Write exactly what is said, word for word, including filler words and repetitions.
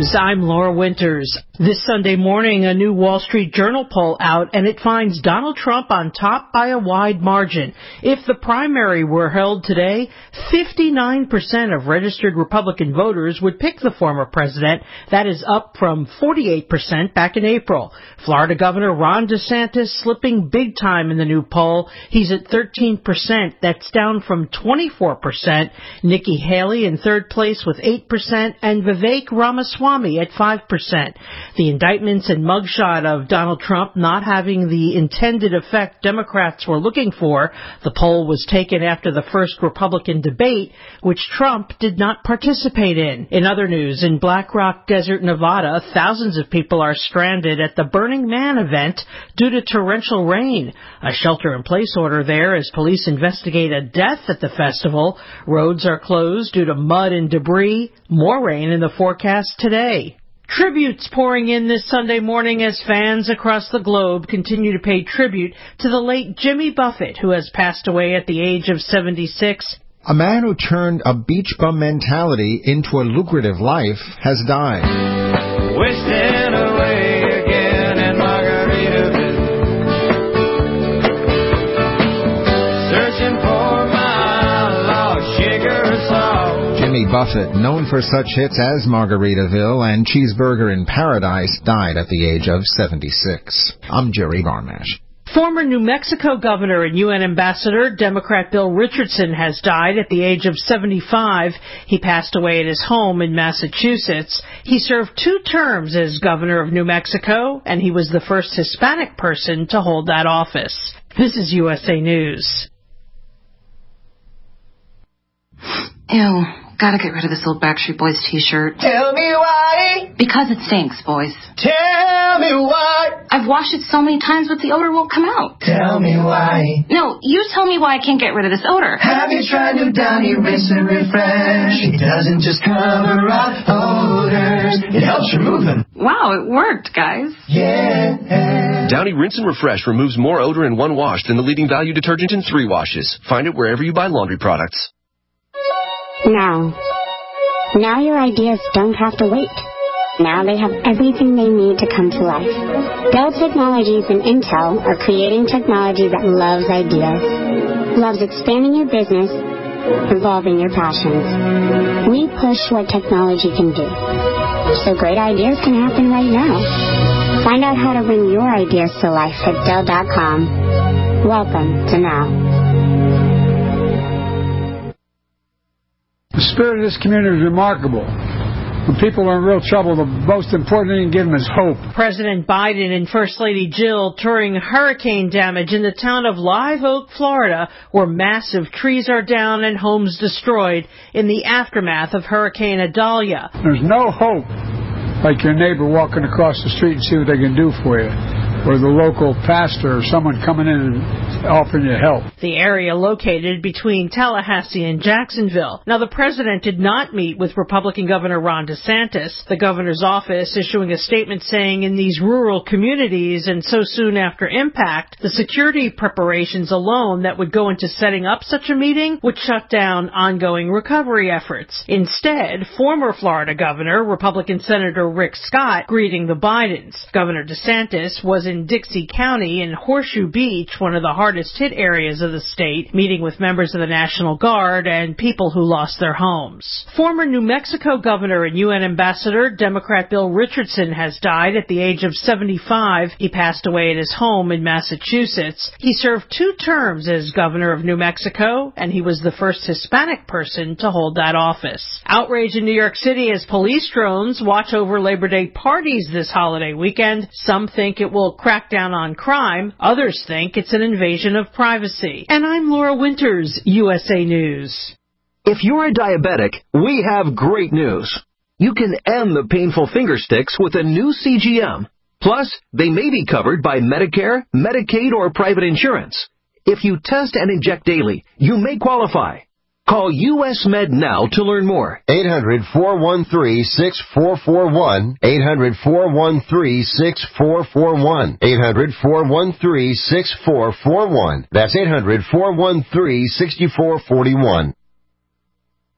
News, I'm Laura Winters. This Sunday morning, a new Wall Street Journal poll out, and it finds Donald Trump on top by a wide margin. If the primary were held today, fifty-nine percent of registered Republican voters would pick the former president. That is up from forty-eight percent back in April. Florida Governor Ron DeSantis slipping big time in the new poll. He's at thirteen percent. That's down from twenty-four percent. Nikki Haley in third place with eight percent, and Vivek Ramaswamy at five percent. The indictments and mugshot of Donald Trump not having the intended effect Democrats were looking for. The poll was taken after the first Republican debate, which Trump did not participate in. In other news, in Black Rock Desert, Nevada, thousands of people are stranded at the Burning Man event due to torrential rain. A shelter-in-place order there as police investigate a death at the festival. Roads are closed due to mud and debris. More rain in the forecast today. Tributes pouring in this Sunday morning as fans across the globe continue to pay tribute to the late Jimmy Buffett, who has passed away at the age of seventy-six. A man who turned a beach bum mentality into a lucrative life has died. Wasting away again in Margaritaville, searching for my lost sugar salt. Jimmy Buffett, known for such hits as Margaritaville and Cheeseburger in Paradise, died at the age of seventy-six. I'm Jerry Barmash. Former New Mexico governor and U N ambassador, Democrat Bill Richardson, has died at the age of seventy-five. He passed away at his home in Massachusetts. He served two terms as governor of New Mexico, and he was the first Hispanic person to hold that office. This is U S A News. Ew. Gotta get rid of this old Backstreet Boys t-shirt. Tell me why. Because it stinks, boys. Tell me why. I've washed it so many times, but the odor won't come out. Tell me why. No, you tell me why I can't get rid of this odor. Have you tried new Downy Rinse and Refresh? It doesn't just cover up odors, it helps remove them. Wow, it worked, guys. Yeah. Downy Rinse and Refresh removes more odor in one wash than the leading value detergent in three washes. Find it wherever you buy laundry products. Now. Now your ideas don't have to wait. Now they have everything they need to come to life. Dell Technologies and Intel are creating technology that loves ideas, loves expanding your business, evolving your passions. We push what technology can do, so great ideas can happen right now. Find out how to bring your ideas to life at Dell dot com. Welcome to Now. The spirit of this community is remarkable. When people are in real trouble, the most important thing you can give them is hope. President Biden and First Lady Jill touring hurricane damage in the town of Live Oak, Florida, where massive trees are down and homes destroyed in the aftermath of Hurricane Idalia. There's no hope like your neighbor walking across the street and see what they can do for you, or the local pastor or someone coming in and offering you help. The area located between Tallahassee and Jacksonville. Now, the president did not meet with Republican Governor Ron DeSantis. The governor's office issuing a statement saying in these rural communities and so soon after impact, the security preparations alone that would go into setting up such a meeting would shut down ongoing recovery efforts. Instead, former Florida Governor, Republican Senator Rick Scott, greeting the Bidens. Governor DeSantis was in Dixie County in Horseshoe Beach, one of the hardest hit areas of the state, meeting with members of the National Guard and people who lost their homes. Former New Mexico governor and U N ambassador, Democrat Bill Richardson, has died at the age of seventy-five. He passed away at his home in Massachusetts. He served two terms as governor of New Mexico, and he was the first Hispanic person to hold that office. Outrage in New York City as police drones watch over Labor Day parties this holiday weekend. Some think it will crack down on crime. Others think it's an invasion of privacy. And I'm Laura Winters, U S A News. If you're a diabetic, we have great news. You can end the painful finger sticks with a new C G M. Plus, they may be covered by Medicare, Medicaid, or private insurance. If you test and inject daily, you may qualify. Call U S Med now to learn more. eight hundred, four one three, six four four one. eight hundred, four one three, six four four one. eight hundred, four one three, six four four one. That's eight hundred, four one three, six four four one.